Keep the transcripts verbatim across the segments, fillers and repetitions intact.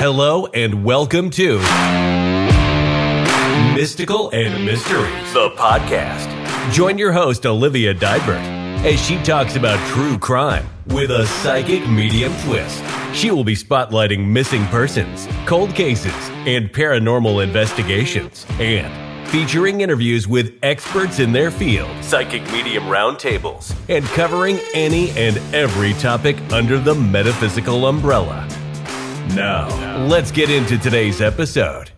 Hello and welcome to Mystical and Mysteries, the podcast. Join your host, Olivia Dybert, as she talks about true crime with a psychic medium twist. She will be spotlighting missing persons, cold cases, and paranormal investigations, and featuring interviews with experts in their field, psychic medium roundtables, and covering any and every topic under the metaphysical umbrella. Now, let's get into today's episode.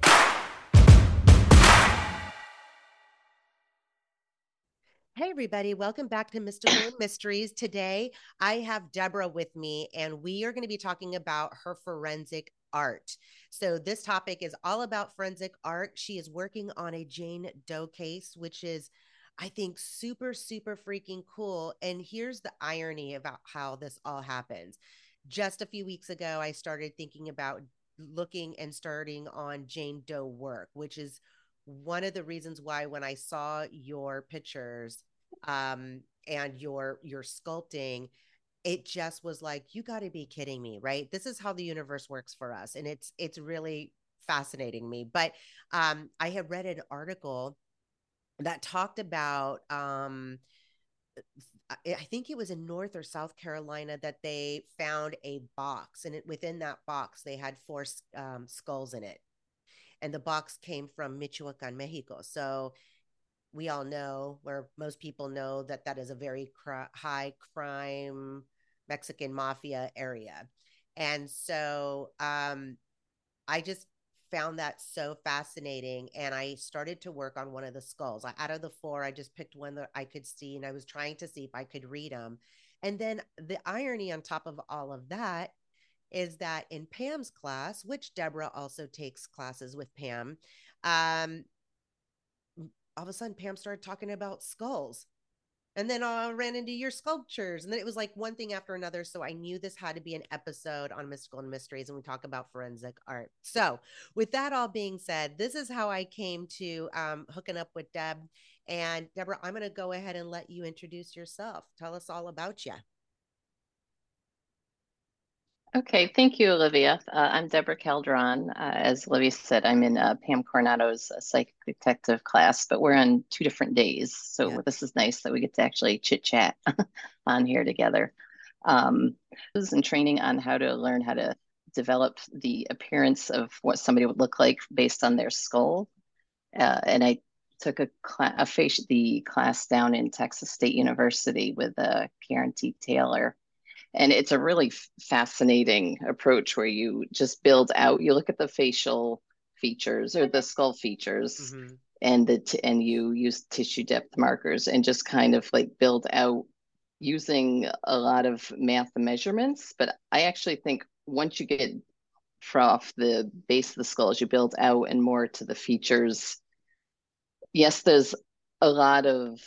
Hey everybody, welcome back to Mystical and Mysteries. Today, I have Deborah with me, and we are going to be talking about her forensic art. So this topic is all about forensic art. She is working on a Jane Doe case, which is, I think, super, super freaking cool. And here's the irony about how this all happens. Just a few weeks ago, I started thinking about looking and starting on Jane Doe work, which is one of the reasons why when I saw your pictures um, and your your sculpting, it just was like, you got to be kidding me, right? This is how the universe works for us. And it's it's really fascinating me. But um, I had read an article that talked about, um, I think it was in North or South Carolina, that they found a box. And it, within that box, they had four um, skulls in it. And the box came from Michoacan, Mexico. So we all know, where most people know, that that is a very cr- high crime Mexican mafia area. And so um, I just found that so fascinating. And I started to work on one of the skulls. I, out of the four, I just picked one that I could see, and I was trying to see if I could read them. And then the irony on top of all of that is that in Pam's class, which Deborah also takes classes with Pam, um, all of a sudden Pam started talking about skulls. And then I ran into your sculptures. And then it was like one thing after another. So I knew this had to be an episode on Mystical and Mysteries, and we talk about forensic art. So with that all being said, this is how I came to um, hooking up with Deb. And Deborah, I'm going to go ahead and let you introduce yourself. Tell us all about you. Okay, thank you, Olivia. Uh, I'm Deborah Calderon. Uh, as Olivia said, I'm in uh, Pam Coronado's uh, psychic detective class, but we're on two different days. So yeah. This is nice that we get to actually chit chat on here together. Um, I was in training on how to learn how to develop the appearance of what somebody would look like based on their skull. Uh, and I took a, cl- a face- the class down in Texas State University with uh, Karen T. Taylor. And it's a really f- fascinating approach where you just build out, you look at the facial features or the skull features, mm-hmm. and the t- and you use tissue depth markers and just kind of like build out using a lot of math and measurements. But I actually think once you get off the base of the skull, as you build out and more to the features, yes, there's a lot of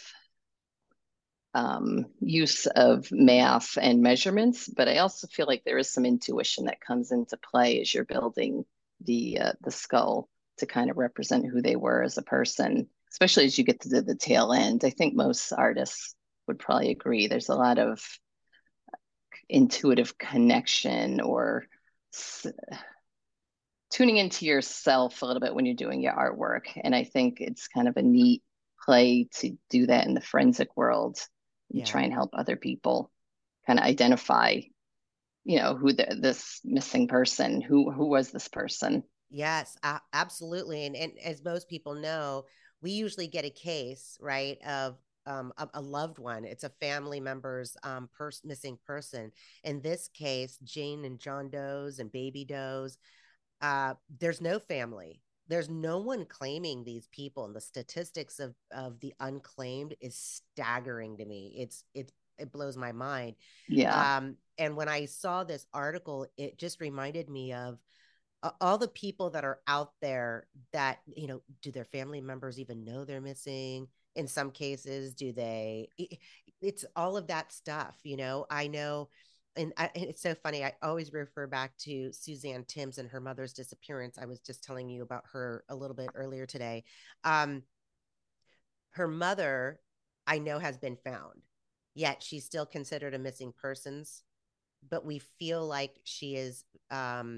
um, use of math and measurements, but I also feel like there is some intuition that comes into play as you're building the uh, the skull to kind of represent who they were as a person, especially as you get to the, the tail end. I think most artists would probably agree. There's a lot of intuitive connection or s- tuning into yourself a little bit when you're doing your artwork. And I think it's kind of a neat play to do that in the forensic world. Yeah. Try and help other people kind of identify, you know, who the, this missing person, who who was this person. Yes, uh, absolutely. And, and as most people know, we usually get a case, right, of um, a, a loved one. It's a family member's um, pers- missing person. In this case, Jane and John Doe's and Baby Doe's, uh, there's no family. There's no one claiming these people, and the statistics of, of the unclaimed is staggering to me. It's it it blows my mind. Yeah. Um, and when I saw this article, it just reminded me of uh, all the people that are out there that, you know, do their family members even know they're missing? In some cases, do they? It's all of that stuff. You know, I know. And, I, and it's so funny. I always refer back to Suzanne Timms and her mother's disappearance. I was just telling you about her a little bit earlier today. Um, her mother, I know, has been found, yet she's still considered a missing persons. But we feel like she is um,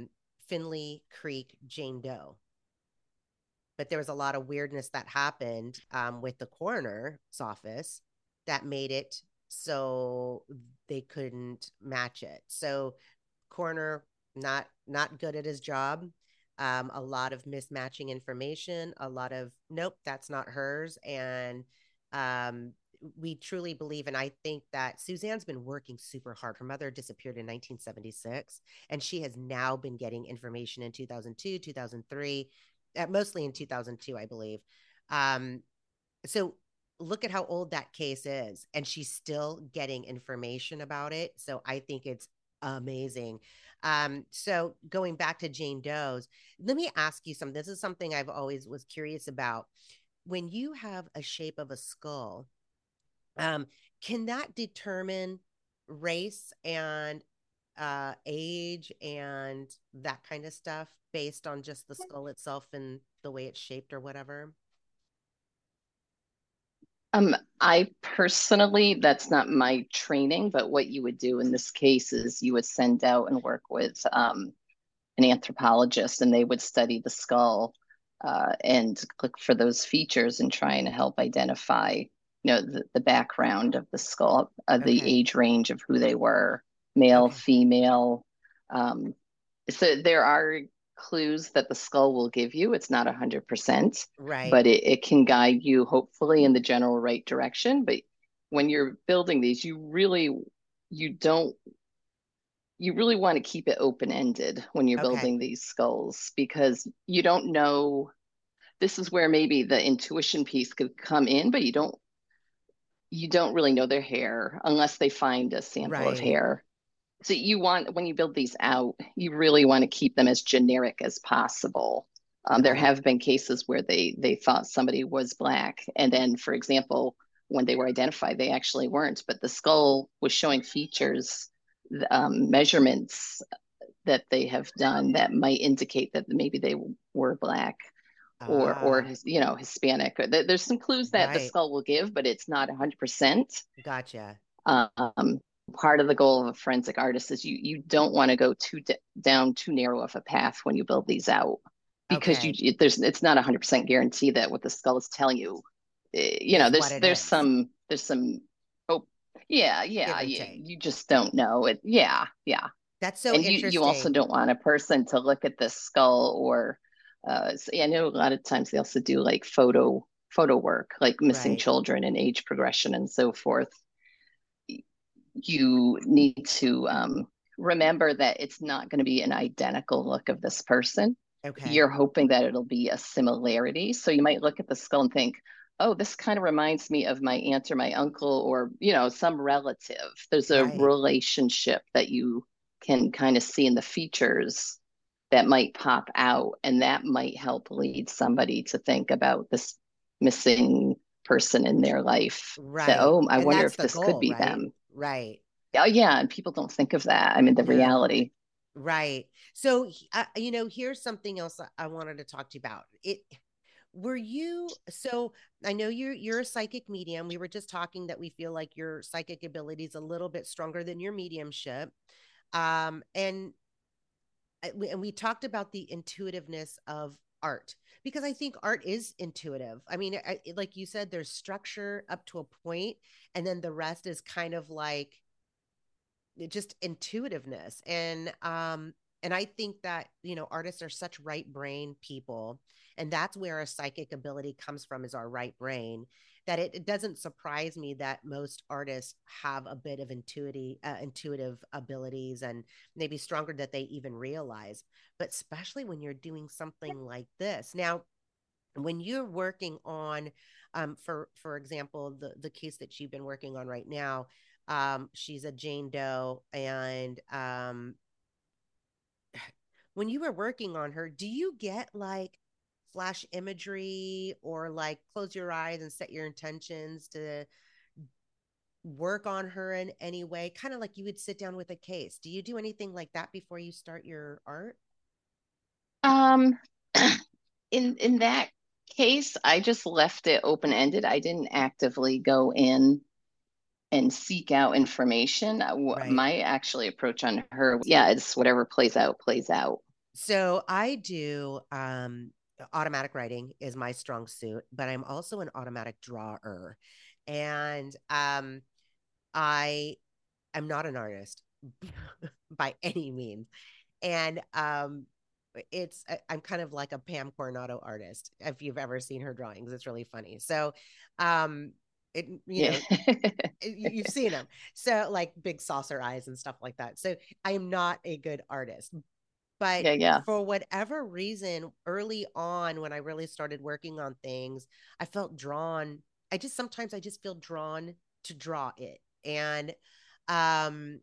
Finley Creek Jane Doe. But there was a lot of weirdness that happened um, with the coroner's office that made it so they couldn't match it. So coroner not not good at his job. Um, a lot of mismatching information, a lot of nope, that's not hers. And um, we truly believe, and I think that Suzanne's been working super hard. Her mother disappeared in nineteen seventy-six, and she has now been getting information in two thousand two, two thousand three, uh, mostly in two thousand two, I believe. Um, so look at how old that case is, and she's still getting information about it. So I think it's amazing. Um, so going back to Jane Doe's, let me ask you something. This is something I've always was curious about. When you have a shape of a skull, um, can that determine race and uh, age and that kind of stuff based on just the skull itself and the way it's shaped or whatever? Um, I personally, that's not my training, but what you would do in this case is you would send out and work with um, an anthropologist, and they would study the skull uh, and look for those features and try and help identify, you know, the, the background of the skull, uh, the Okay. age range of who they were, male, Okay. female. Um, so there are clues that the skull will give you. It's not one hundred percent, Right. but it, it can guide you hopefully in the general right direction. But when you're building these, you really, you don't, you really want to keep it open-ended when you're Okay. building these skulls, because you don't know, this is where maybe the intuition piece could come in, but you don't, you don't really know their hair unless they find a sample of Right. hair. So you want, when you build these out, you really want to keep them as generic as possible. Um, there Got it. have been cases where they they thought somebody was black, and then, for example, when they were identified, they actually weren't. But the skull was showing features, um, measurements that they have done that might indicate that maybe they were black or or Ah, you know, Hispanic. There's some clues that the right. skull will give, but it's not one hundred percent. Gotcha. Um, Part of the goal of a forensic artist is you you don't want to go too d- down too narrow of a path when you build these out, because you Okay. it, there's it's not a hundred percent guarantee that what the skull is telling you, eh, you know, Is what there's it there's is. some there's some oh yeah Give yeah or you, take. you just don't know it, yeah yeah. That's so And you you also interesting. don't want a person to look at the skull or uh so, yeah, I know a lot of times they also do like photo photo work, like missing Right. children and age progression and so forth. You need to um, remember that it's not going to be an identical look of this person. Okay. You're hoping that it'll be a similarity. So you might look at the skull and think, oh, this kind of reminds me of my aunt or my uncle, or, you know, some relative. There's a Right. relationship that you can kind of see in the features that might pop out, and that might help lead somebody to think about this missing person in their life. That, Right. oh, I And wonder that's if the this could goal, be right? them. Right. Oh yeah, and people don't think of that. I mean, the No. reality. Right. So, uh, you know, here's something else I wanted to talk to you about. It were you so I know you're you're a psychic medium. We were just talking that we feel like your psychic ability is a little bit stronger than your mediumship. Um, and and we talked about the intuitiveness of art, because I think art is intuitive. I mean, I, like you said, there's structure up to a point, and then the rest is kind of like just intuitiveness. And um and I think that, you know, artists are such right brain people, and that's where a psychic ability comes from, is our right brain, that it, it doesn't surprise me that most artists have a bit of intuitive uh, intuitive abilities, and maybe stronger that they even realize. But especially when you're doing something like this now, when you're working on um, for for example, the the case that you've been working on right now, um, she's a Jane Doe, and um, when you were working on her, do you get like flash imagery, or like close your eyes and set your intentions to work on her in any way, kind of like you would sit down with a case? Do you do anything like that before you start your art? Um, in in that case, I just left it open-ended. I didn't actively go in and seek out information. Uh, Right. My actually approach on her, yeah, it's whatever plays out, plays out. So I do um automatic writing is my strong suit, but I'm also an automatic drawer. And um I am not an artist by any means. And um it's I- I'm kind of like a Pam Coronado artist. If you've ever seen her drawings, it's really funny. So um it you Yeah. know you've seen them. So like big saucer eyes and stuff like that. So I am not a good artist, but Yeah, yeah. for whatever reason, early on when I really started working on things, I felt drawn. I just sometimes I just feel drawn to draw it. And um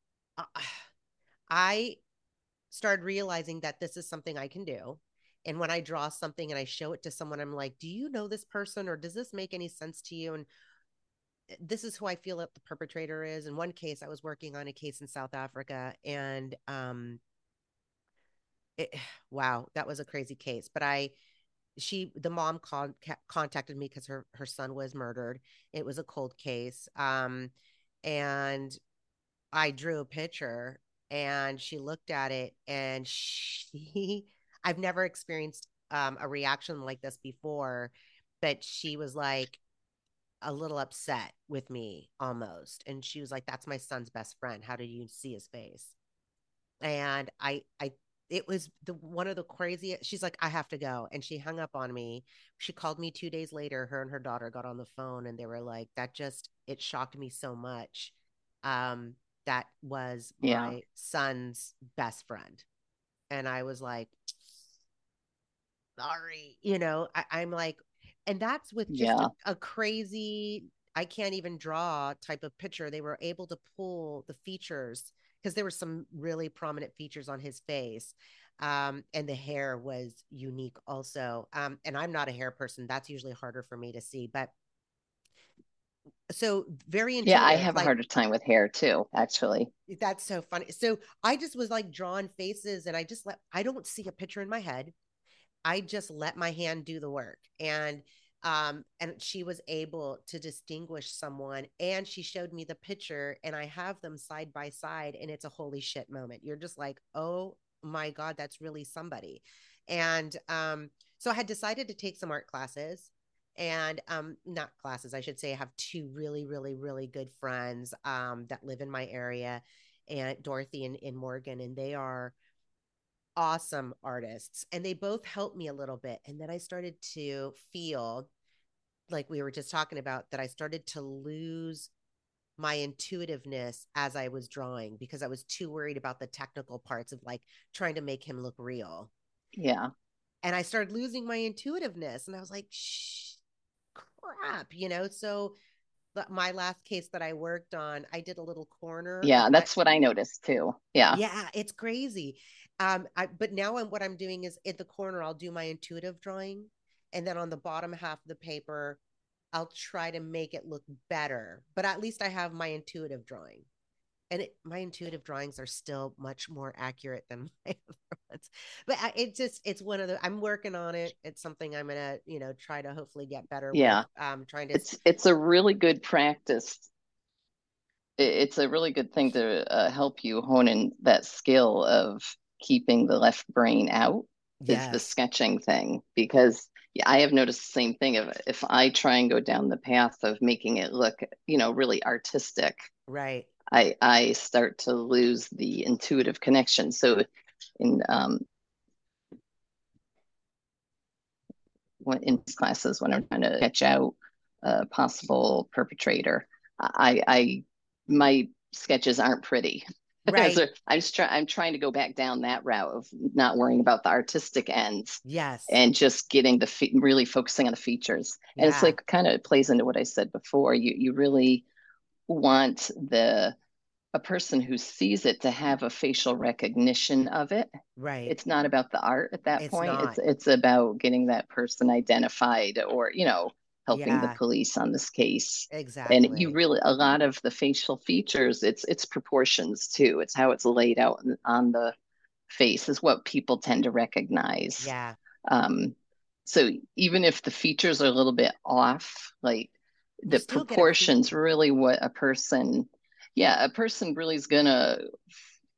I started realizing that this is something I can do. And when I draw something and I show it to someone, I'm like, do you know this person or does this make any sense to you? And this is who I feel that the perpetrator is. In one case, I was working on a case in South Africa, and um, it, wow, that was a crazy case. But I, she, the mom con- contacted me because her her son was murdered. It was a cold case, um, and I drew a picture, and she looked at it, and she, I've never experienced um, a reaction like this before, but she was like a little upset with me almost. And she was like, that's my son's best friend. How did you see his face? And I, I, it was the one of the craziest. She's like, I have to go. And she hung up on me. She called me two days later. Her and her daughter got on the phone and they were like, that just, it shocked me so much. Um, that was Yeah. my son's best friend. And I was like, sorry, you know, I, I'm like, and that's with just Yeah. a, a crazy, I can't even draw type of picture. They were able to pull the features because there were some really prominent features on his face. Um, and the hair was unique also. Um, and I'm not a hair person. That's usually harder for me to see, but so very Yeah, I intuitive. have a Like harder time with hair too, actually. that's so funny. So I just was like drawing faces and I just let, I don't see a picture in my head. I just let my hand do the work. And um and she was able to distinguish someone and she showed me the picture and I have them side by side and it's a holy shit moment. You're just like, "Oh my god, that's really somebody." And um so I had decided to take some art classes and um not classes, I should say. I have two really really really good friends um that live in my area, and Dorothy and, and Morgan, and they are awesome artists and they both helped me a little bit. And then I started to feel like we were just talking about that I started to lose my intuitiveness as I was drawing because I was too worried about the technical parts of like trying to make him look real. Yeah. And I started losing my intuitiveness and I was like, shh, crap, you know? So my last case that I worked on, I did a little corner of Yeah, my, that's what I noticed too. Yeah. yeah, it's crazy. Um, I, but now I'm, what I'm doing is at the corner, I'll do my intuitive drawing. And then on the bottom half of the paper, I'll try to make it look better. But at least I have my intuitive drawing. And it, my intuitive drawings are still much more accurate than my other ones. But I, it just, it's one of the, I'm working on it. It's something I'm going to, you know, try to hopefully get better with. Yeah. Um, trying to, It's it's a really good practice. It's a really good thing to uh, help you hone in that skill of keeping the left brain out is the yes, sketching thing because yeah, I have noticed the same thing. If if I try and go down the path of making it look, you know, really artistic, right. I I start to lose the intuitive connection. So in um when in classes when I'm trying to sketch out a possible perpetrator, I I my sketches aren't pretty. Right. So I'm just trying I'm trying to go back down that route of not worrying about the artistic ends Yes. and just getting the fe- really focusing on the features. And it's Yeah. like kind of plays into what I said before. You you really want the a person who sees it to have a facial recognition of it. Right. It's not about the art at that It's point. It's not. it's about getting that person identified or, you know, helping the Yeah, police on this case. And you exactly. really a lot of the facial features, it's it's proportions too. It's how it's laid out on the face is what people tend to recognize. Yeah. Um, so even if the features are a little bit off, like You the still get a proportions feeling. really what a person, yeah, a person really is gonna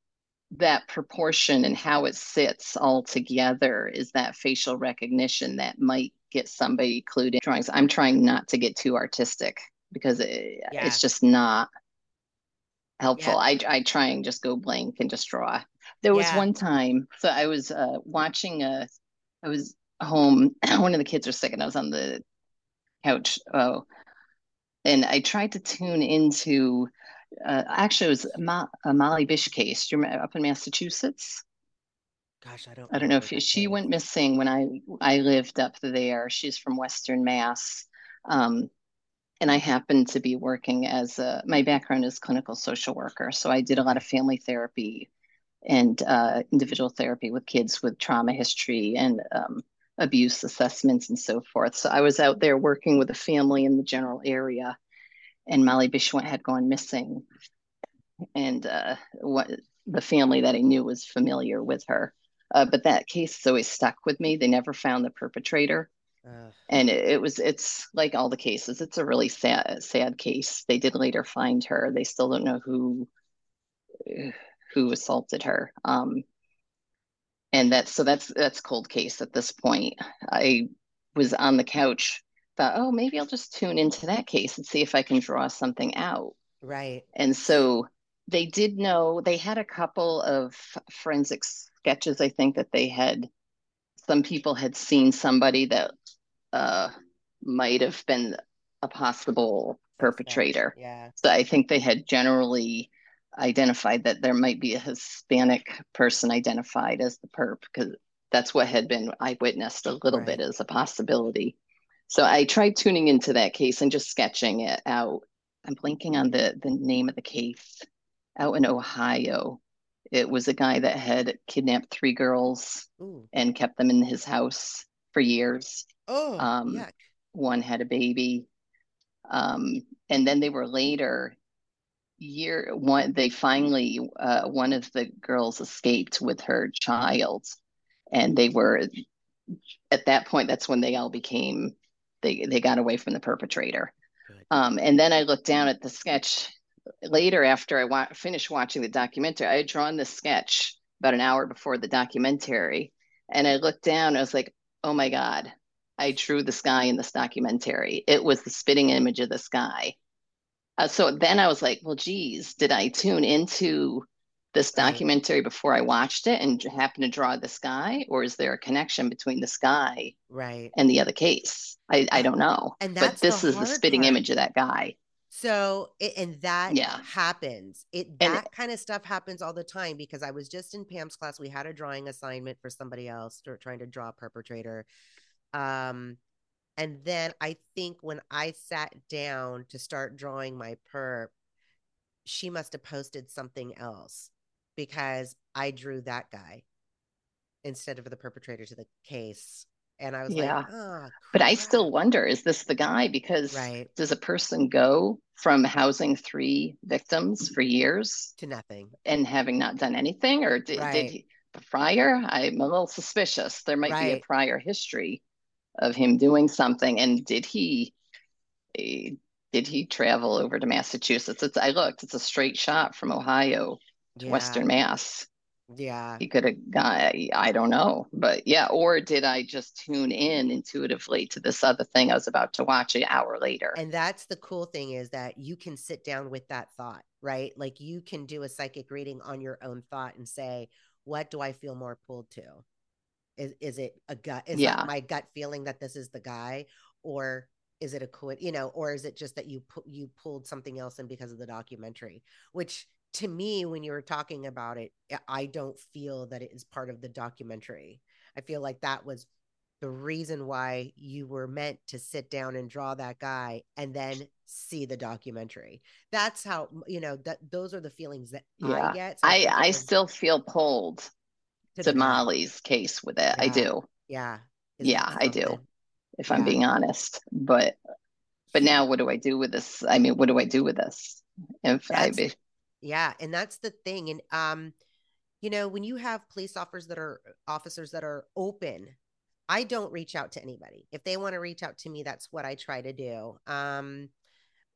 that proportion and how it sits all together is that facial recognition that might get somebody clued in drawings. I'm trying not to get too artistic because it, Yeah. it's just not helpful. Yeah. I, I try and just go blank and just draw. There was Yeah. one time, so I was uh, watching a, I was home, one of the kids was sick and I was on the couch. Oh, and I tried to tune into, uh, actually it was a, Mo- a Molly Bish case. Do you remember up in Massachusetts? Gosh, I don't I don't know remember if you, that she case. went missing when I I lived up there. She's from Western Mass. Um, and I happened to be working as a, my background is clinical social worker. So I did a lot Okay. of family therapy and uh, individual therapy with kids with trauma history and um, abuse assessments and so forth. So I was out there working with a family in the general area, and Molly Bishwant had gone missing. And uh, what the family that I knew was familiar with her. Uh, but that case has always stuck with me. They never found the perpetrator. Uh, And it, it was, it's like all the cases, it's a really sad, sad case. They did later find her. They still don't know who, who assaulted her. Um, and that's, so that's, that's cold case at this point. I was on the couch, thought, oh, maybe I'll just tune into that case and see if I can draw something out. right. And so they did know they had a couple of forensic sketches, I think, that they had, some people had seen somebody that uh, might have been a possible Suspect. perpetrator. Yeah. So I think they had generally identified that there might be a Hispanic person identified as the perp because that's what had been eyewitnessed a little Right. bit as a possibility. So I tried tuning into that case and just sketching it out. I'm blanking on the the name of the case out in Ohio. It was a guy that had kidnapped three girls Ooh. and kept them in his house for years. Oh, Um, yuck. One had a baby. Um, and then they were later year one, they finally uh, one of the girls escaped with her child. And they were at that point, that's when they all became they they got away from the perpetrator. Good. Um, and then I looked down at the sketch later after I wa- finished watching the documentary. I had drawn this sketch about an hour before the documentary. And I looked down and I was like, oh my God, I drew this guy in this documentary. It was the spitting image of this guy. Uh, so then I was like, well, geez, did I tune into this Right. documentary before I watched it and happen to draw this guy? Or is there a connection between this guy Right. and the other case? I, I don't know. And But that's the this is the hard spitting part. image of that guy. So, it, and that Yeah. happens. It And that kind of stuff happens all the time because I was just in Pam's class. We had a drawing assignment for somebody else or trying to draw a perpetrator. Um, and then I think when I sat down to start drawing my perp, she must have posted something else because I drew that guy instead of the perpetrator to the case. And I was like, yeah. oh, But I crap. still wonder, is this the guy? Because Right. does a person go from housing three victims for years To nothing. and having not done anything? Or did, Right. did he prior? I'm a little suspicious. There might be a Right. prior history of him doing something. And did he eh, did he travel over to Massachusetts? It's, I looked, it's a straight shot from Ohio to Yeah. Western Mass. Yeah. He could have gone, I don't know. But yeah, or did I just tune in intuitively to this other thing I was about to watch an hour later? And that's the cool thing is that you can sit down with that thought, right? Like you can do a psychic reading on your own thought and say, what do I feel more pulled to? Is, is it a gut? Is Yeah. that my gut feeling that this is the guy? Or is it a co you know, or is it just that you pu- you pulled something else in because of the documentary, which to me, when you were talking about it, I don't feel that it is part of the documentary. I feel like that was the reason why you were meant to sit down and draw that guy and then see the documentary. That's how, you know, that those are the feelings that I Yeah. get. So I I think it I was still feel pulled to to the guy. Molly's case with it. I Yeah. do. Yeah. Isn't Yeah, that I do, something? if I'm Yeah. being honest. But but now what do I do with this? I mean, what do I do with this? If I That's be yeah, and that's the thing. And um, you know, when you have police officers that are officers that are open, I don't reach out to anybody. If they want to reach out to me, that's what I try to do. Um,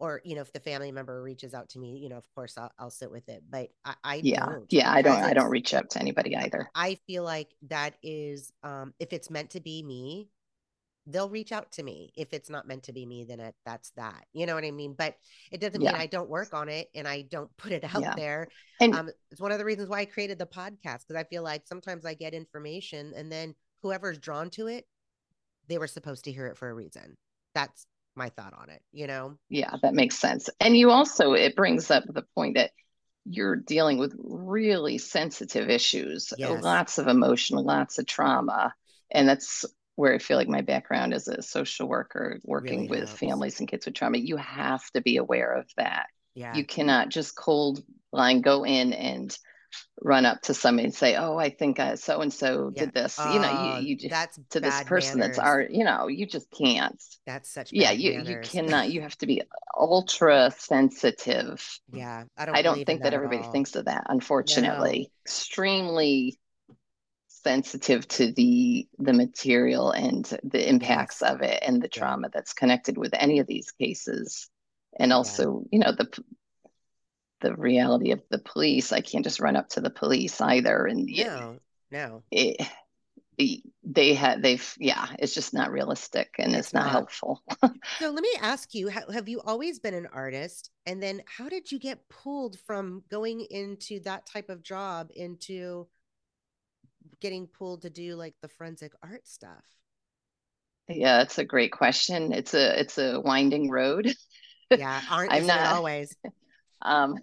or, you know, if the family member reaches out to me, you know, of course I'll, I'll sit with it, but I, I Yeah. don't, Yeah. I don't, because I don't it's, reach out to anybody either. I feel like that is, um, if it's meant to be me, they'll reach out to me. If it's not meant to be me, then it, that's that, you know what I mean? But it doesn't mean Yeah. I don't work on it and I don't put it out Yeah. there. And Um, it's one of the reasons why I created the podcast, because I feel like sometimes I get information and then whoever's drawn to it, they were supposed to hear it for a reason. That's my thought on it, you know? yeah, that makes sense. And you also, it brings up the point that you're dealing with really sensitive issues, Yes. lots of emotion, lots of trauma. And that's where I feel like my background as a social worker, working Really with helps. families and kids with trauma, you have to be aware of that. Yeah. You cannot just cold line go in and run up to somebody and say, "Oh, I think uh, so and so Yeah. did this." Uh, You know, you you just that's to this bad person that's manners. our, you know, you just can't. That's such Yeah, bad you you manners. cannot. You have to be ultra sensitive. Yeah. I don't I don't believe in think that that at everybody all. thinks of that, No. unfortunately. Extremely sensitive to the the material and the impacts Yes. of it and the Yeah. trauma that's connected with any of these cases. And Yeah. also, you know, the the reality of the police. I can't just run up to the police either. And No, no, it, it, they had they've yeah, it's just not realistic and it's it's not not. helpful. So let me ask you, ha- have you always been an artist? And then how did you get pulled from going into that type of job into getting pulled to do like the forensic art stuff? Yeah, that's a great question. It's a it's a winding road. Yeah, aren't I'm isn't it not always? um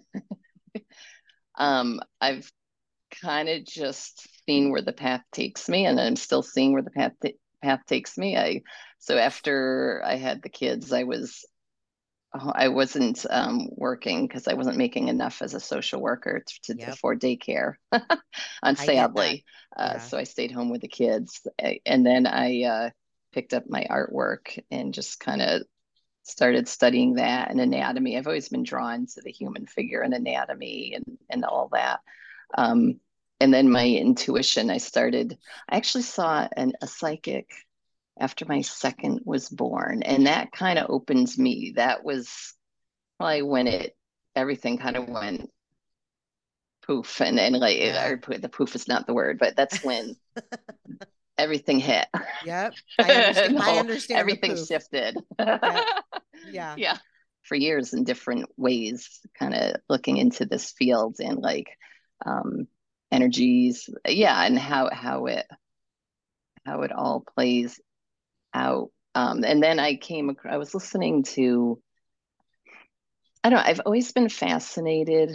um I've kind of just seen where the path takes me, and I'm still seeing where the path t- path takes me. I so after I had the kids, I was I wasn't um, working because I wasn't making enough as a social worker to, to Yep, afford daycare, I get that. unsadly. Uh, Yeah, so I stayed home with the kids, and then I uh, picked up my artwork and just kind of started studying that and anatomy. I've always been drawn to the human figure and anatomy and and all that. Um, and then my intuition, I started. I actually saw an, a psychic after my second was born, and that kind of opened me. That was probably when it everything kind of went poof, and and like yeah. or the poof is not the word, but that's when everything hit. Yep, I understand. I No, understand the everything poof. shifted. Yep, yeah, Yeah, for years in different ways, kind of looking into this field and like um, energies, yeah, and how how it how it all plays out. Um, and then I came, ac- I was listening to, I don't know, I've always been fascinated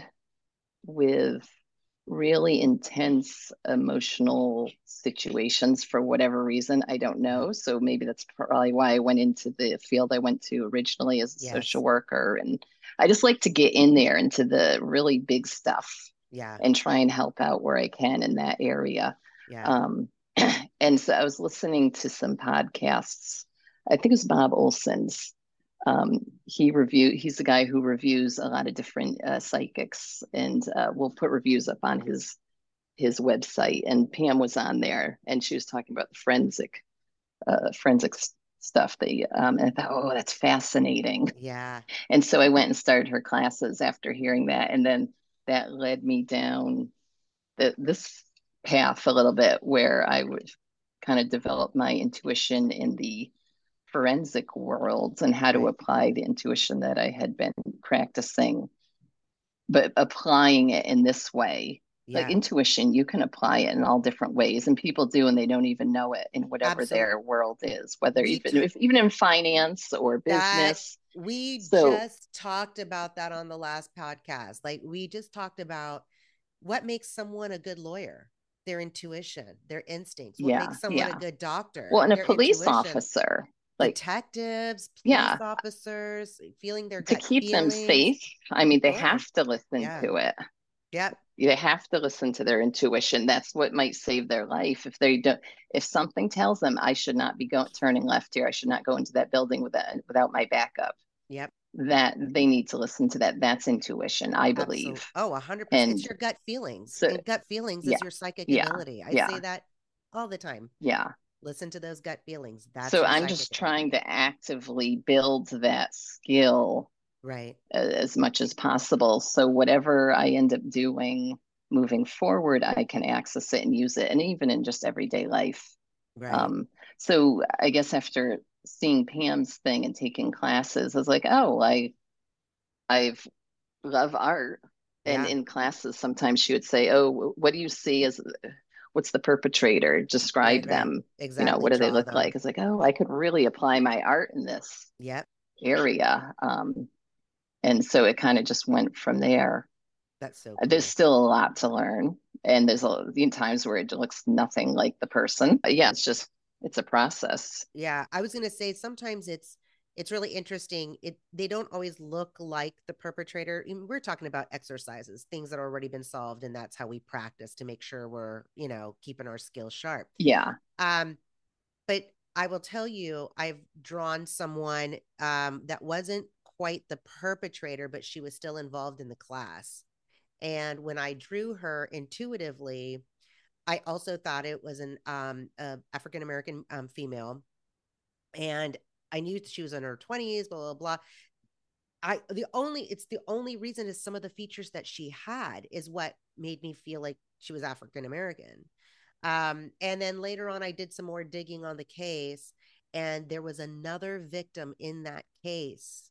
with really intense emotional situations for whatever reason. I don't yeah. know. So maybe that's probably why I went into the field I went to originally as a Yes, social worker. And I just like to get in there into the really big stuff yeah, and try and help out where I can in that area. yeah. Um, and so I was listening to some podcasts. I think it was Bob Olson's. Um, he review. He's the guy who reviews a lot of different uh, psychics, and uh, we'll put reviews up on his his website. And Pam was on there, and she was talking about the forensic uh, forensic stuff. They um, and I thought, oh, that's fascinating. Yeah. And so I went and started her classes after hearing that, and then that led me down the, this path a little bit where I would kind of develop my intuition in the forensic world and how to Right. apply the intuition that I had been practicing, but applying it in this way. Like Yeah. intuition, you can apply it in all different ways, and people do, and they don't even know it in whatever Absolutely. their world is, whether We even t- if even in finance or that business. we So just talked about that on the last podcast. Like we just talked about what makes someone a good lawyer, their intuition, their instincts. What yeah, makes someone a yeah. good doctor, Well, and a their police intuition. officer, like Detectives, police yeah, officers, feeling their to gut keep them feelings. safe. I mean, they Sure. have to listen Yeah. to it. Yep. They have to listen to their intuition. That's what might save their life. If they don't, if something tells them I should not be going turning left here, I should not go into that building without without my backup. Yep. That they need to listen to that. That's intuition, I Absolutely. believe. Oh, a hundred percent. It's And your gut feelings. so, And gut feelings is yeah, your psychic yeah, ability. I yeah, say that all the time. yeah. Listen to those gut feelings. That's So your I'm psychic just trying ability. to actively build that skill Right. as much as possible. So whatever I end up doing moving forward, I can access it and use it, and even in just everyday life. Right. Um, so I guess after seeing Pam's thing and taking classes, I was like, oh, I I've love art. And Yeah. in classes, sometimes she would say, oh, what do you see as what's the perpetrator? Right. Describe Right. them. You know, Exactly. what do they Draw look them. like? It's like, oh, I could really apply my art in this Yep. area. Um, and so it kind of just went from there. That's so There's cool. still a lot to learn. And there's a, times where it looks nothing like the person. But yeah, it's just, it's a process. Yeah, I was going to say sometimes it's it's really interesting. It they don't always look like the perpetrator. I mean, we're talking about exercises, things that have already been solved, and that's how we practice to make sure we're, you know, keeping our skills sharp. Yeah. Um, but I will tell you, I've drawn someone um that wasn't quite the perpetrator, but she was still involved in the class. And when I drew her intuitively, I also thought it was an um African American um, female, and I knew she was in her twenties, blah blah blah. I the only it's the only reason is some of the features that she had is what made me feel like she was African American. Um, and then later on, I did some more digging on the case, and there was another victim in that case.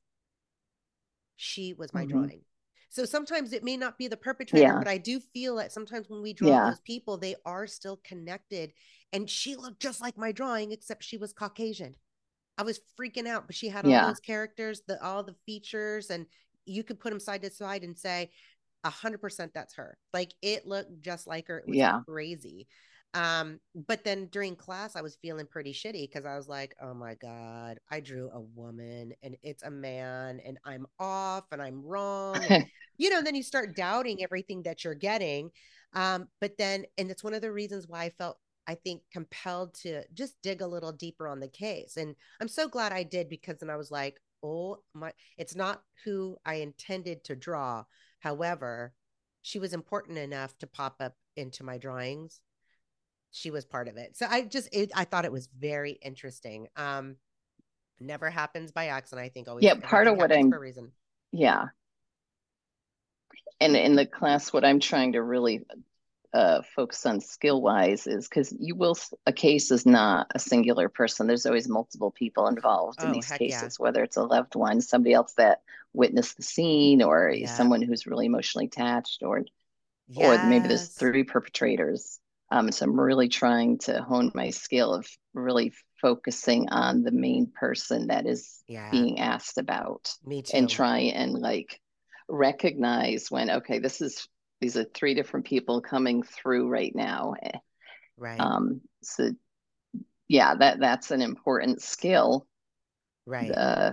She was my Mm-hmm. drawing. So sometimes it may not be the perpetrator, Yeah. but I do feel that sometimes when we draw Yeah. those people, they are still connected. And she looked just like my drawing, except she was Caucasian. I was freaking out, but she had all Yeah. those characters, the all the features, and you could put them side to side and say, a hundred percent that's her. Like it looked just like her. It was Yeah. crazy. Um, but then during class, I was feeling pretty shitty because I was like, oh my God, I drew a woman and it's a man and I'm off and I'm wrong. And you know, and then you start doubting everything that you're getting. Um, but then, and it's one of the reasons why I felt I think compelled to just dig a little deeper on the case. And I'm so glad I did because then I was like, oh my, it's not who I intended to draw. However, she was important enough to pop up into my drawings. She was part of it. So I just, it, I thought it was very interesting. Um, never happens by accident. I think always Yeah. Part everything of what happens for I'm, a reason. yeah. And in the class, what I'm trying to really uh, focus on skill wise is because you will, a case is not a singular person. There's always multiple people involved in Oh, these heck yeah. cases, whether it's a loved one, somebody else that witnessed the scene, or Yeah. someone who's really emotionally attached, or or maybe there's Yes. three perpetrators. Um, so I'm really trying to hone my skill of really focusing on the main person that is Yeah. being asked about, Me and too. try and like recognize when, okay, this is these are three different people coming through right now. Right. Um, so yeah, that that's an important skill. Right. Uh,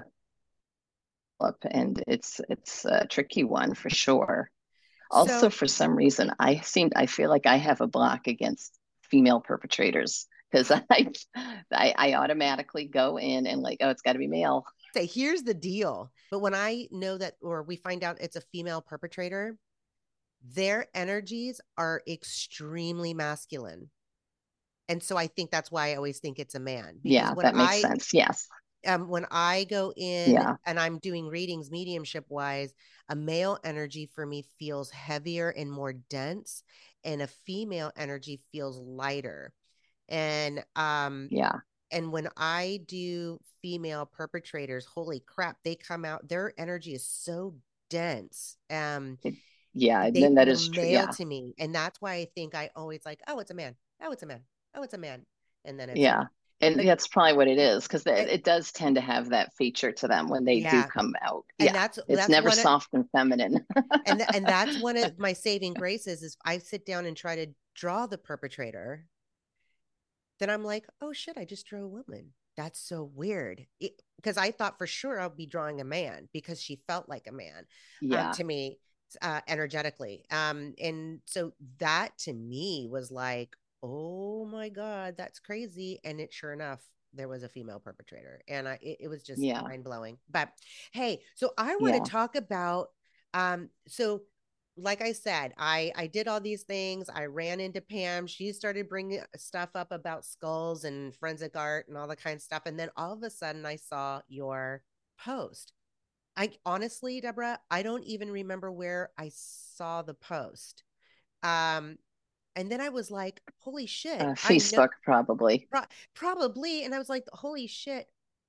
and it's it's a tricky one for sure. Also, So for some reason, I seem I feel like I have a block against female perpetrators because I, I I automatically go in and like, oh, it's got to be male. say, here's the deal. But when I know that, or we find out it's a female perpetrator, their energies are extremely masculine. And so I think that's why I always think it's a man because Yeah, when that makes I sense. Yes. um when I go in Yeah. and I'm doing readings mediumship wise, a male energy for me feels heavier and more dense and a female energy feels lighter. And um Yeah. and when I do female perpetrators, holy crap, they come out, their energy is so dense. Um It, yeah. they Then that feel is true. male Yeah. to me. And that's why I think I always like, oh, it's a man. Oh, it's a man. Oh, it's a man. And then it's Yeah. not. And But that's probably what it is because it, it does tend to have that feature to them when they do yeah. come out. And Yeah. that's It's that's never one of soft and feminine. and th- and that's one of my saving graces is I sit down and try to draw the perpetrator. Then I'm like, oh shit, I just drew a woman. That's so weird. Because I thought for sure I'll be drawing a man because she felt like a man um, Yeah. to me uh, energetically. Um, and so that to me was like, oh my God, that's crazy. And it sure enough, there was a female perpetrator. And I, it, it was just Yeah. mind blowing. But hey, so I want to Yeah. talk about, um, so like I said, I I did all these things. I ran into Pam. She started bringing stuff up about skulls and forensic art and all the kind of stuff. And then all of a sudden, I saw your post, I honestly, Deborah, I don't even remember where I saw the post. Um, and then I was like, holy shit, Uh, I know Facebook, probably. pro- probably. And I was like, holy shit,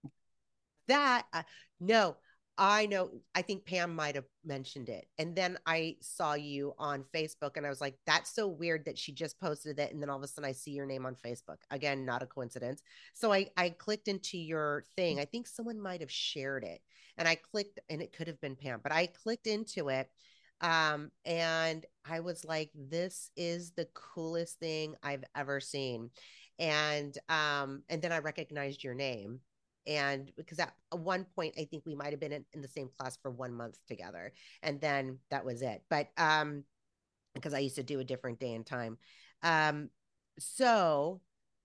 that uh, no, I know. I think Pam might have mentioned it. And then I saw you on Facebook and I was like, that's so weird that she just posted it. And then all of a sudden I see your name on Facebook. Again, not a coincidence. So I, I clicked into your thing. I think someone might have shared it. And I clicked, and it could have been Pam, but I clicked into it. Um, and I was like, this is the coolest thing I've ever seen. And um, and then I recognized your name, and because at one point I think we might have been in, in the same class for one month together, and then that was it. But um because I used to do a different day and time. um so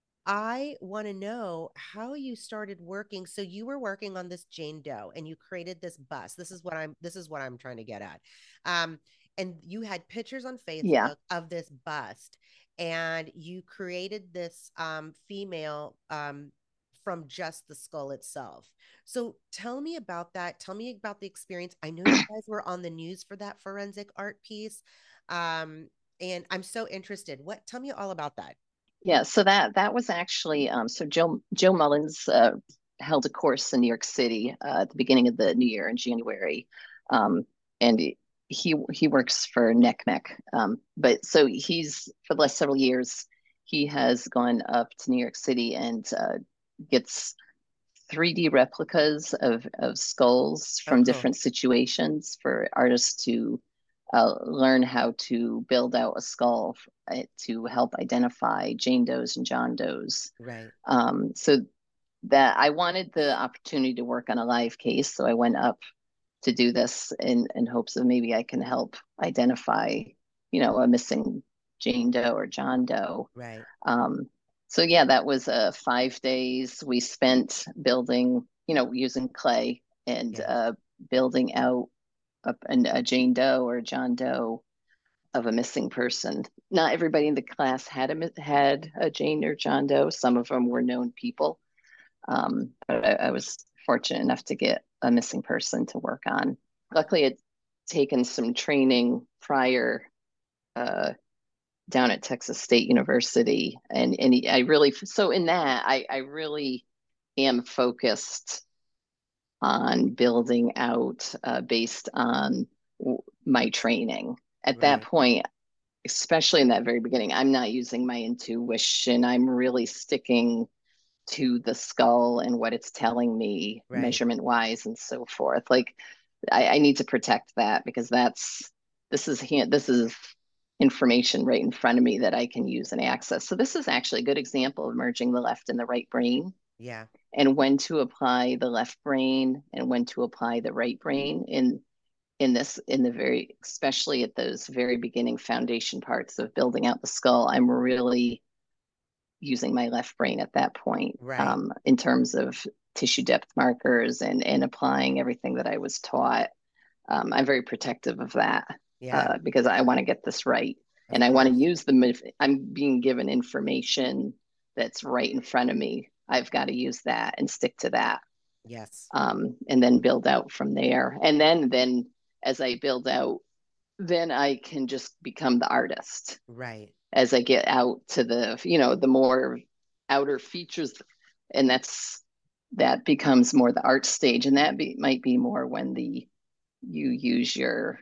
I want to know how you started working. So you were working on this Jane Doe and you created this bust. This is what I'm this is what I'm trying to get at. Um and you had pictures on Yeah. Facebook of this bust, and you created this um female um from just the skull itself. So tell me about that. Tell me about the experience. I know you guys were on the news for that forensic art piece. Um and I'm so interested. What tell me all about that. Yeah, so that that was actually um, so Joe Joe Mullins uh, held a course in New York City uh, at the beginning of the new year in January, um, and he he works for N C M E C. Um, but so he's for the last several years he has gone up to New York City and uh, gets three D replicas of of skulls Oh, from cool. different situations for artists to uh, learn how to build out a skull uh, to help identify Jane Does and John Does. Right. Um, so that I wanted the opportunity to work on a live case, so I went up to do this in in hopes of maybe I can help identify, you know, a missing Jane Doe or John Doe. Right. Um, so yeah, that was uh, five days we spent building, you know, using clay and Yeah. uh, building out a, a Jane Doe or John Doe of a missing person. Not everybody in the class had a had a Jane or John Doe. Some of them were known people, um, but I, I was fortunate enough to get a missing person to work on. Luckily, I'd taken some training prior uh, down at Texas State University, and and I really so in that I I really am focused on building out uh, based on my training. At that Right. point, especially in that very beginning, I'm not using my intuition. I'm really sticking to the skull and what it's telling me Right. measurement wise and so forth. Like I, I need to protect that because that's this is this is information right in front of me that I can use and access. So this is actually a good example of merging the left and the right brain Yeah. and when to apply the left brain and when to apply the right brain in in this in the very especially at those very beginning foundation parts of building out the skull. I'm really using my left brain at that point Right. um, in terms of tissue depth markers and and applying everything that I was taught. um, I'm very protective of that Yeah. uh, because I want to get this right. Of And I want to course. use the, I'm being given information that's right in front of me. I've got to use that and stick to that. Yes. Um, and then build out from there. And then, then as I build out, then I can just become the artist Right. as I get out to the, you know, the more outer features. And that's, that becomes more the art stage. And that be, might be more when the, you use your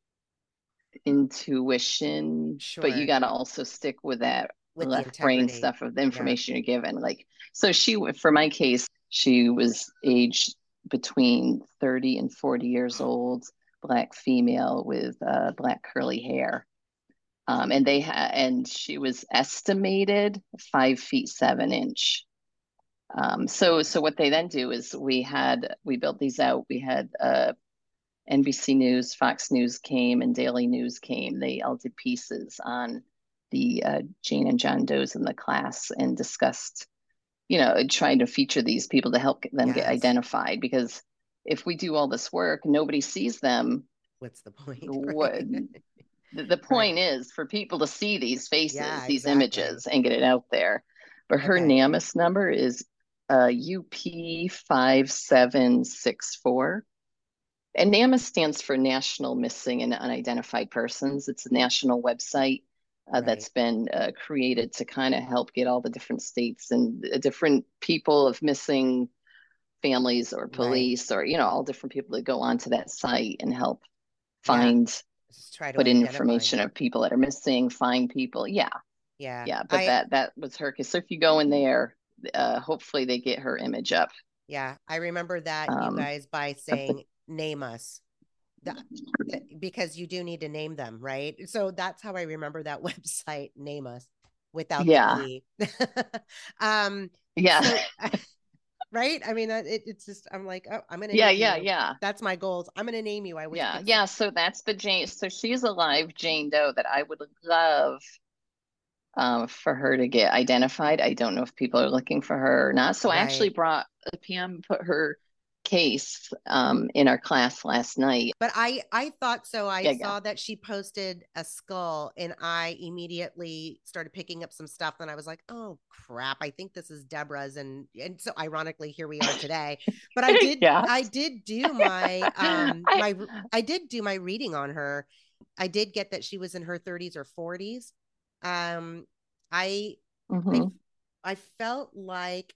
intuition, but you Sure. got to also stick with that With the left brain integrity. stuff of the Yeah. information you're given. Like, so she, for my case, she was aged between thirty and forty years old, black female with uh, black curly hair. Um, and they had, and she was estimated five feet seven inch. Um, so, so what they then do is we had, we built these out. We had uh, N B C News, Fox News came, and Daily News came. They all did pieces on the uh, Jane and John Does in the class and discussed, you know, trying to feature these people to help them get Yes. identified. Because if we do all this work, nobody sees them. What's the point? What Right. the, the Right. point is for people to see these faces, Yeah, these exactly. images, and get it out there. But her Okay. NamUs number is uh, U P five seven six four. And NAMA stands for National Missing and Unidentified Persons. It's a national website uh, Right. that's been uh, created to kind of help get all the different states and uh, different people of missing families or police right. or, you know, all different people that go onto that site and help find, yeah. Just try to put in identify. information of people that are missing, find people. Yeah. Yeah. Yeah. But I, that, that was her case. So if you go in there, uh, hopefully they get her image up. Yeah. I remember that um, you guys by saying, the, name us. The, the, because you do need to name them, right? So that's how I remember that website, Name Us, without yeah. the E. um, yeah. So, right? I mean, it, it's just, I'm like, oh, I'm going to yeah, name yeah, you. yeah. That's my goals. I'm going to name you. I wish. Yeah, yeah. So that's the Jane. So she's a live Jane Doe that I would love um, for her to get identified. I don't know if people are looking for her or not. So right. I actually brought Pam put her case um, in our class last night. But I, I thought so. I yeah, saw yeah. that she posted a skull and I immediately started picking up some stuff. And I was like, oh crap, I think this is Deborah's. And, and so ironically, here we are today, but I did, yeah. I did do my, um, I, my, I did do my reading on her. I did get that she was in her thirties or forties. Um, I, mm-hmm. I, I felt like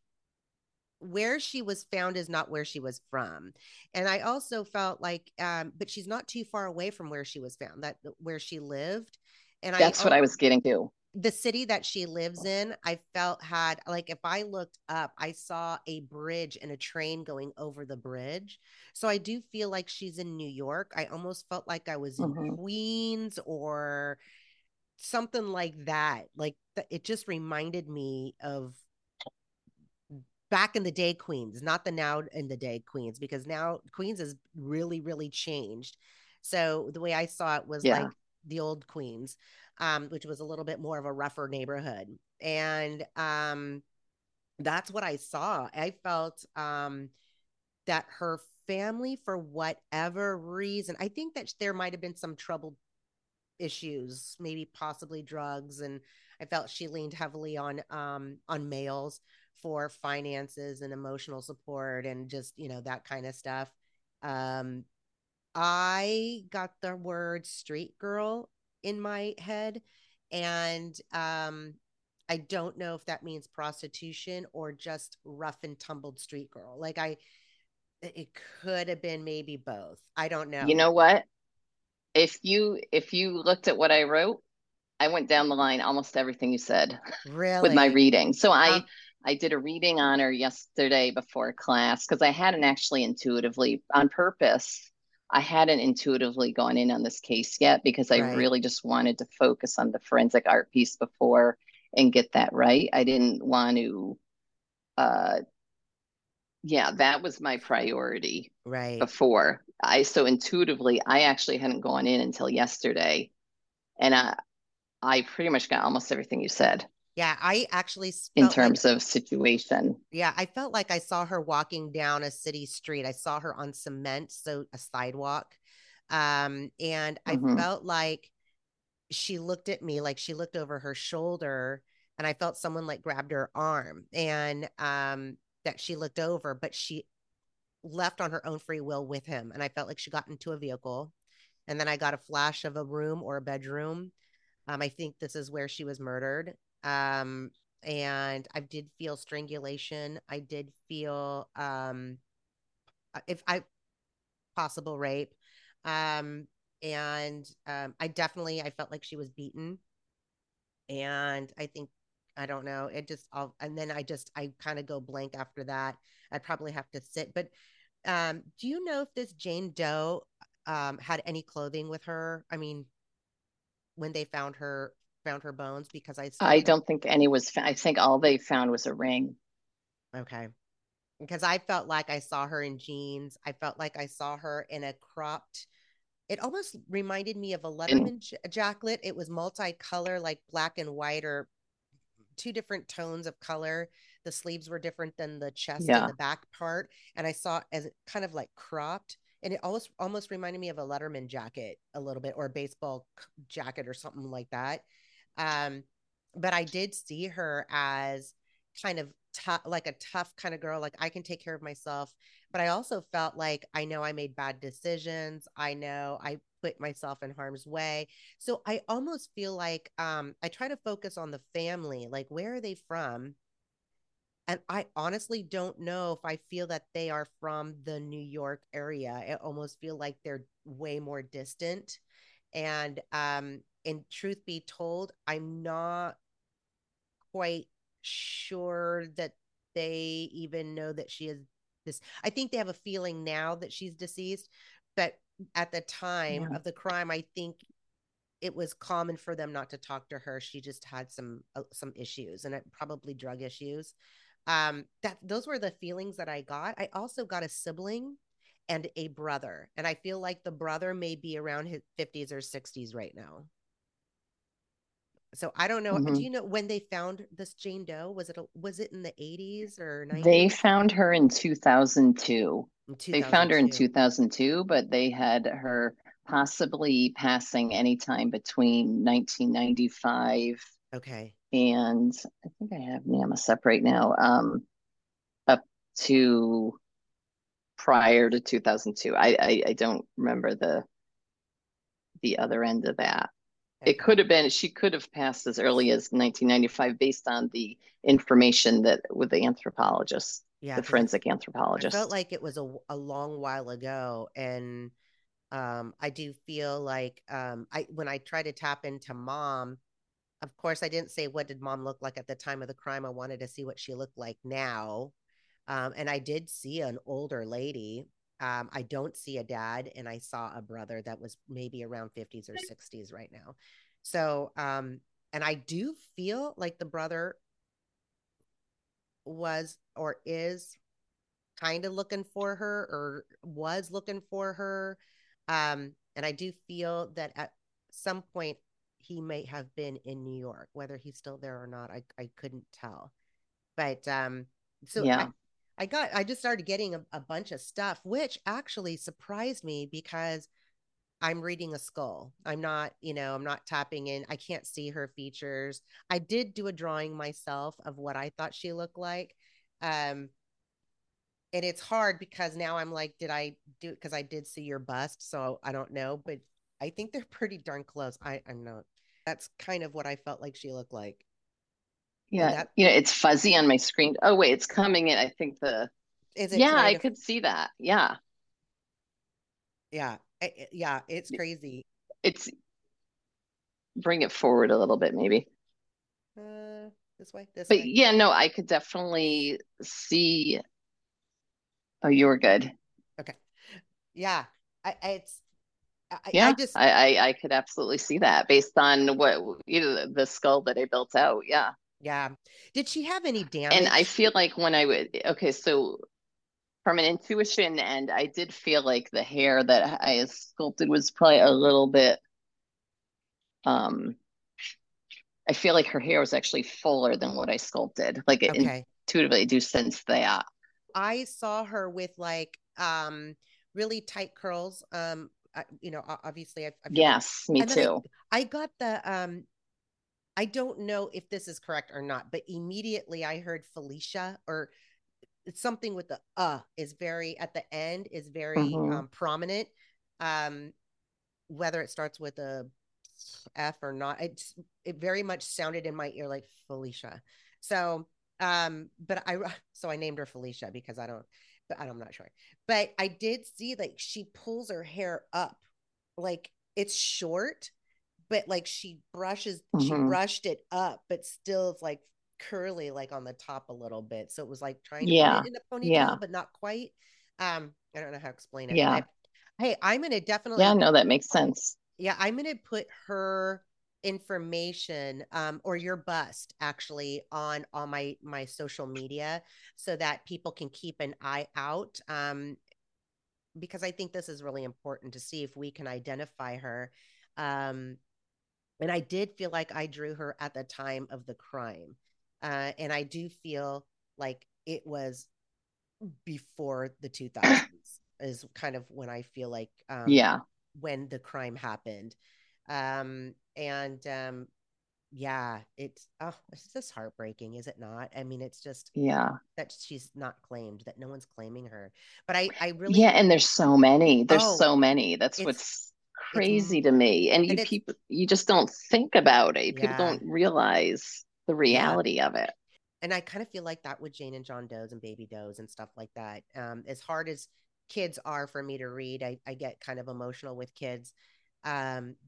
where she was found is not where she was from. And I also felt like, um, but she's not too far away from where she was found, that where she lived. And that's I, what I was getting to. The city that she lives in, I felt had like, if I looked up, I saw a bridge and a train going over the bridge. So I do feel like she's in New York. I almost felt like I was in mm-hmm. Queens or something like that. Like th- it just reminded me of back in the day Queens, not the now in the day Queens, because now Queens has really, really changed. So the way I saw it was yeah. like the old Queens, um, which was a little bit more of a rougher neighborhood. And um, that's what I saw. I felt um, that her family, for whatever reason, I think that there might have been some troubled issues, maybe possibly drugs. And I felt she leaned heavily on um, on males for finances and emotional support and just, you know, that kind of stuff. Um, I got the word street girl in my head. And um, I don't know if that means prostitution or just rough and tumbled street girl. Like I, it could have been maybe both. I don't know. You know what? If you, if you looked at what I wrote, I went down the line, almost everything you said. Really? With my reading. So I, um, I did a reading on her yesterday before class because I hadn't actually intuitively, on purpose, I hadn't intuitively gone in on this case yet because I right. really just wanted to focus on the forensic art piece before and get that right. I didn't want to, uh, yeah, that was my priority right before. I, so intuitively, I actually hadn't gone in until yesterday. And I, I pretty much got almost everything you said. Yeah, I actually in terms like, of situation. Yeah, I felt like I saw her walking down a city street. I saw her on cement, so a sidewalk. Um, and mm-hmm. I felt like she looked at me, like she looked over her shoulder, and I felt someone like grabbed her arm and um, that she looked over, but she left on her own free will with him. And I felt like she got into a vehicle. And then I got a flash of a room or a bedroom. Um, I think this is where she was murdered. Um, and I did feel strangulation. I did feel, um, if I possible rape. Um, and, um, I definitely, I felt like she was beaten. And I think, I don't know, it just, I'll, and then I just, I kind of go blank after that. I'd probably have to sit, but, um, do you know if this Jane Doe, um, had any clothing with her? I mean, when they found her, found her bones, because I I don't think any was, I think all they found was a ring. Okay. Because I felt like I saw her in jeans. I felt like I saw her in a cropped, it almost reminded me of a Letterman j- jacket. It was multicolor, like black and white or two different tones of color. The sleeves were different than the chest yeah. and the back part. And I saw as kind of like cropped. And it almost almost reminded me of a Letterman jacket a little bit, or a baseball jacket or something like that. Um, but I did see her as kind of tough, like a tough kind of girl. Like I can take care of myself, but I also felt like I know I made bad decisions. I know I put myself in harm's way. So I almost feel like um, I try to focus on the family. Like, where are they from? And I honestly don't know if I feel that they are from the New York area. I almost feel like they're way more distant. And um, in truth be told, I'm not quite sure that they even know that she is this. I think they have a feeling now that she's deceased, but at the time Yeah. of the crime, I think it was common for them not to talk to her. She just had some uh, some issues, and it, probably drug issues. Um, that those were the feelings that I got. I also got a sibling and a brother, and I feel like the brother may be around his fifties or sixties right now. So I don't know. Do Mhm. you know when they found this Jane Doe? Was it a, was it in the eighties or They nineties? found her in two thousand two. In They found her in two thousand two. two thousand two, but they had her possibly passing anytime between nineteen ninety-five Okay. and I think I have NAMAS up right now, um, up to prior to two thousand two. I, I, I don't remember the the other end of that. It Okay. could have been, she could have passed as early as nineteen ninety-five based on the information that with the anthropologist, Yeah, the because I, forensic I felt anthropologist. like it was a, a long while ago, and um, I do feel like um, I when I try to tap into mom, of course, I didn't say what did mom look like at the time of the crime. I wanted to see what she looked like now. Um, and I did see an older lady. Um, I don't see a dad, and I saw a brother that was maybe around fifties or sixties right now. So, um, and I do feel like the brother was or is kind of looking for her or was looking for her. Um, and I do feel that at some point he may have been in New York, whether he's still there or not. I, I couldn't tell. But um, so I, Yeah. I got, I just started getting a, a bunch of stuff, which actually surprised me because I'm reading a skull. I'm not, you know, I'm not tapping in. I can't see her features. I did do a drawing myself of what I thought she looked like. Um, and it's hard because now I'm like, did I do it? Because I did see your bust, so I don't know, but I think they're pretty darn close. I, I'm not. That's kind of what I felt like she looked like, and Yeah. that You know, it's fuzzy on my screen. Oh, wait, it's coming in. I think the, is it yeah, trying I to. could see that. Yeah. Yeah, I- yeah, it's crazy. It's bring it forward a little bit, maybe. Uh, this way, this But way. yeah, no, I could definitely see. Oh, you were good. Okay, yeah, I, it's I, I Yeah, just I, I I could absolutely see that based on what you know the skull that I built out. Yeah. yeah. Did she have any And I damage? feel like when I would, okay, so from an intuition end, I did feel like the hair that I sculpted was probably a little bit, um, I feel like her hair was actually fuller than what I sculpted. Like it Okay, intuitively I do sense that. I saw her with like um really tight curls. Um, I, you know, obviously I, I feel like, Yes, me and then I too. I got the um I don't know if this is correct or not, but immediately I heard Felicia or it's something with the uh is very at the end is very Hmm. um prominent. Um, whether it starts with a F or not, it it very much sounded in my ear like Felicia. So um, but I so I named her Felicia because I don't, but I'm not sure. But I did see like she pulls her hair up, like it's short, but like she brushes, she Hmm. brushed it up, but still it's like curly, like on the top a little bit. So it was like trying to put it Yeah. in a ponytail, Yeah. but not quite. Um, I don't know how to explain it, Yeah. but hey, I'm gonna Yeah, definitely no, that makes sense. yeah, I'm going to put her information um, or your bust actually on on my my social media so that people can keep an eye out um, because I think this is really important to see if we can identify her. Um, and I did feel like I drew her at the time of the crime, uh, and I do feel like it was before the two thousands is kind of when I feel like um, Yeah. when the crime happened. Um, and um, yeah, it's oh, it's just heartbreaking, is it not? I mean, it's just Yeah. that she's not claimed, that no one's claiming her. But I, I Yeah, really, and there's so many. There's oh, so many. That's it's, what's it's, crazy to me. And and you it's, people, you just don't think about it. People yeah, don't realize the yeah. reality of it. And I kind of feel like that with Jane and John Does and Baby Does and stuff like that. Um, as hard as kids are for me to read, I, I get kind of emotional with kids. Um,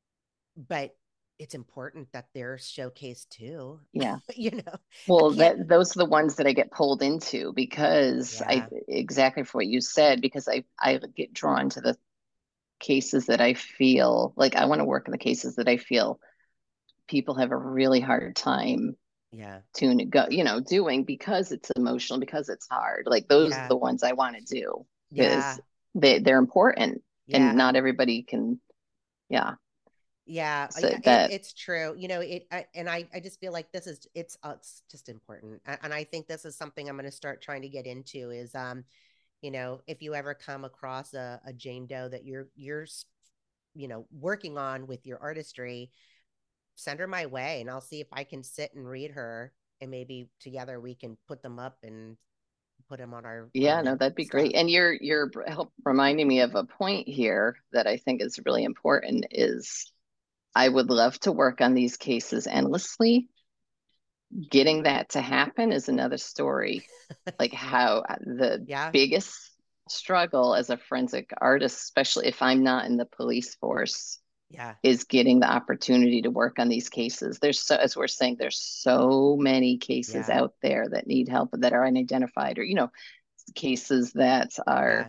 but it's important that they're showcased too. Yeah. You know, I Well, can't, that those are the ones that I get pulled into because I yeah, exactly for what you said, because I I get drawn to the cases that I feel like I want to work in the cases that I feel people have a really hard time yeah, to go, you know, doing because it's emotional, because it's hard. Like those are yeah, the ones I want to do yeah, because they they're important and yeah. not everybody can, yeah. Yeah, uh, So yeah, it, that it's true. You know, it, I, and I, I just feel like this is, it's, uh, it's just important. A- And I think this is something I'm going to start trying to get into is, um, you know, if you ever come across a, a Jane Doe that you're, you're, s- you know, working on with your artistry, send her my way and I'll see if I can sit and read her and maybe together we can put them up and put them on our, yeah, no, um, that'd be stuff. great. And you're you're help reminding me of a point here that I think is really important is I would love to work on these cases endlessly. Getting that to happen is another story. Like how uh, the Yeah. biggest struggle as a forensic artist, especially if I'm not in the police force, Yeah. is getting the opportunity to work on these cases. There's so, as we're saying, there's so many cases Yeah. out there that need help that are unidentified, or you know, cases that are Yeah.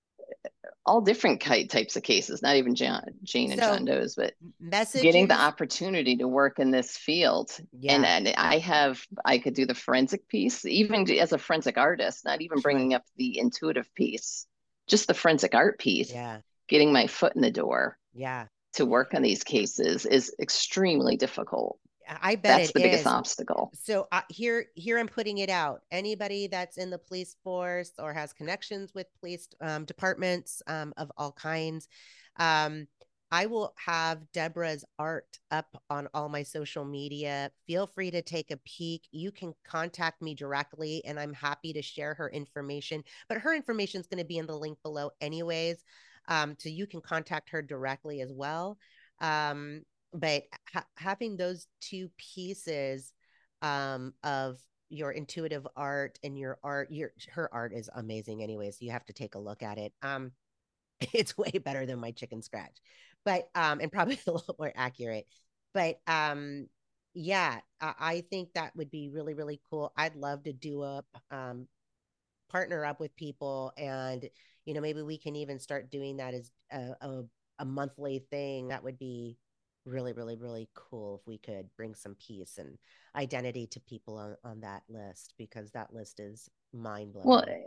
all different types of cases, not even John, Jane and So John Doe's, but getting the messages. opportunity to work in this field. And, Yeah. and I have, I could do the forensic piece, even as a forensic artist, not even Sure. bringing up the intuitive piece, just the forensic art piece, Yeah. getting my foot in the door Yeah. to work on these cases is extremely difficult. I bet That's it the biggest is. obstacle. So uh, here, here I'm putting it out. Anybody that's in the police force or has connections with police um, departments um, of all kinds, um, I will have Deborah's art up on all my social media. Feel free to take a peek. You can contact me directly, and I'm happy to share her information. But her information is going to be in the link below, anyways. Um, so you can contact her directly as well. Um, but ha- having those two pieces um, of your intuitive art and your art, your her art is amazing anyway, so you have to take a look at it. Um, it's way better than my chicken scratch, but um, and probably a little more accurate. But um, yeah, I, I think that would be really really cool. I'd love to do a um partner up with people and you know maybe we can even start doing that as a, a, a monthly thing. That would be really really really cool if we could bring some peace and identity to people on, on that list because that list is Well, mind-blowing.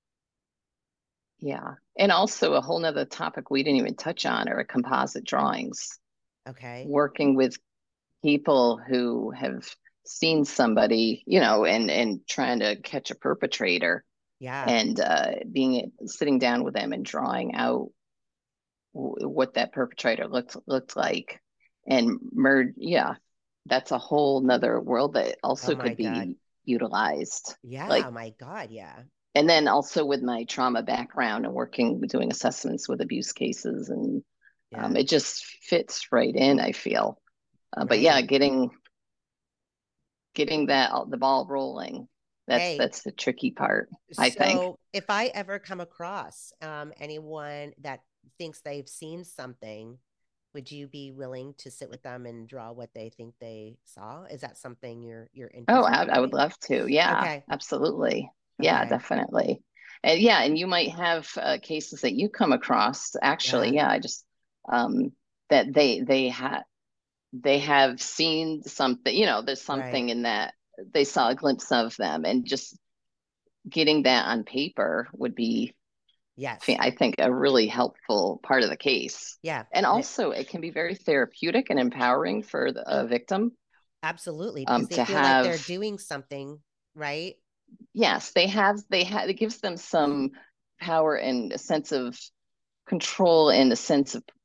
yeah. And also a whole nother topic we didn't even touch on are composite drawings. Okay. Working with people who have seen somebody, you know, and and trying to catch a perpetrator Yeah. and uh, being sitting down with them and drawing out w- what that perpetrator looked looked like and merge. Yeah, that's a whole nother world that Oh also my could god. be utilized. Yeah, Like, oh my god, yeah. and then also with my trauma background and working doing assessments with abuse cases and um, Yeah. it just fits right in, I feel. Uh, but yeah, Right. getting getting that the ball rolling, that's Hey, that's the tricky part, I think. so if I ever come across um, anyone that thinks they've seen something, would you be willing to sit with them and draw what they think they saw? Is that something you're you're Oh, interested I, in I would doing? love to. Yeah, Okay. absolutely. Yeah, Okay. definitely. And yeah, and you might have uh, cases that you come across actually. Yeah. Yeah, I just um that they they had they have seen something, you know, there's Right. something in that they saw a glimpse of them, and just getting that on paper would be, Yes. I think, a really helpful part of the case. Yeah. And N- also, it can be very therapeutic and empowering for the, a victim Absolutely, because um, they to feel like have, they're doing something, right? yes, they have, they have, it gives them some power and a sense of control and a sense of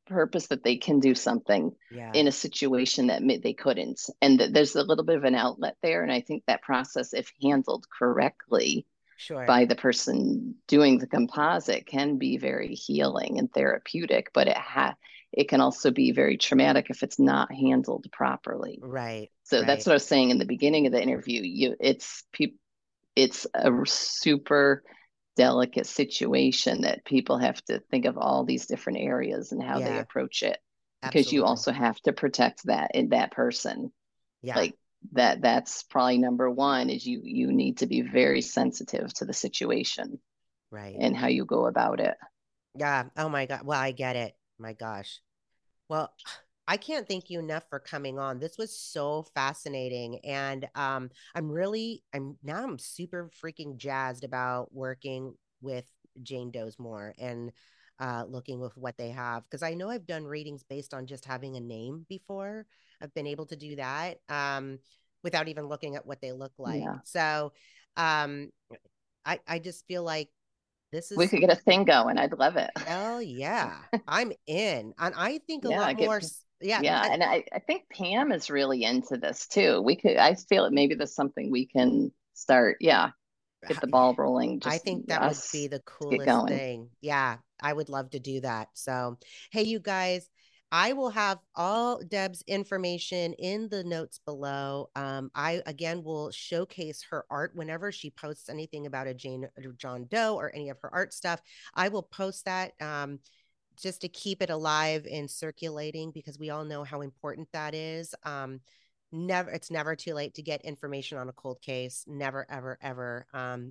purpose that they can do something yeah. in a situation that they couldn't. And th- there's a little bit of an outlet there. And I think that process, if handled correctly sure. by the person doing the composite, can be very healing and therapeutic, but it ha- it can also be very traumatic if it's not handled properly. Right. So right. that's what I was saying in the beginning of the interview. You, it's people, it's a super delicate situation that people have to think of all these different areas and how yeah. they approach it, because Absolutely. You also have to protect that in that person. Yeah. Like that, that's probably number one, is you, you need to be very sensitive to the situation. Right. And how you go about it. Yeah. Oh my God. Well, I get it. My gosh. Well, I can't thank you enough for coming on. This was so fascinating. And um, I'm really, I'm now I'm super freaking jazzed about working with Jane Doe's more and uh, looking with what they have. Because I know I've done readings based on just having a name before. I've been able to do that um, without even looking at what they look like. Yeah. So um, I, I just feel like this is, we could get a thing going. I'd love it. Hell yeah. I'm in. And I think a yeah, lot get, more. Yeah. Yeah. I, and I, I think Pam is really into this too. We could, I feel it. Maybe there's something we can start. Yeah. Get the ball rolling. Just I think that would be the coolest thing. Yeah. I would love to do that. So, hey, you guys, I will have all Deb's information in the notes below. Um, I, again, will showcase her art whenever she posts anything about a Jane or John Doe or any of her art stuff. I will post that um, just to keep it alive and circulating, because we all know how important that is. Um, never, it's never too late to get information on a cold case. Never, ever, ever. Um,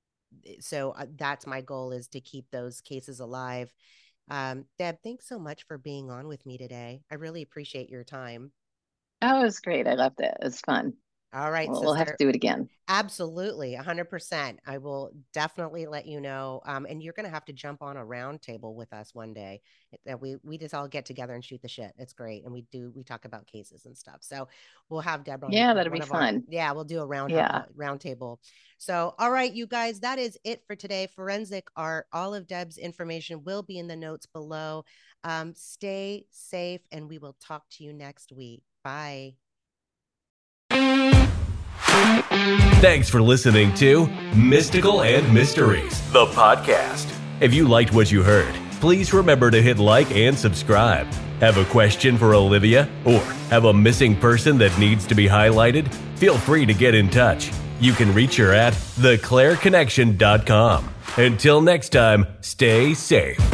so uh, that's my goal, is to keep those cases alive. Um, Deb, thanks so much for being on with me today. I really appreciate your time. Oh, it was great. I loved it. It was fun. All right. We'll, we'll have to do it again. Absolutely. A hundred percent. I will definitely let you know. Um, and you're going to have to jump on a round table with us one day. That we, we just all get together and shoot the shit. It's great. And we do, we talk about cases and stuff. So we'll have Deborah. Yeah, that'll be fun. Our, yeah. We'll do a round, yeah. round table. So, all right, you guys, that is it for today. Forensic art. All of Deb's information will be in the notes below. Um, stay safe, and we will talk to you next week. Bye. Thanks for listening to Mystical and Mysteries, the podcast. If you liked what you heard, please remember to hit like and subscribe. Have a question for Olivia, or have a missing person that needs to be highlighted? Feel free to get in touch. You can reach her at the claire connection dot com. Until next time, stay safe.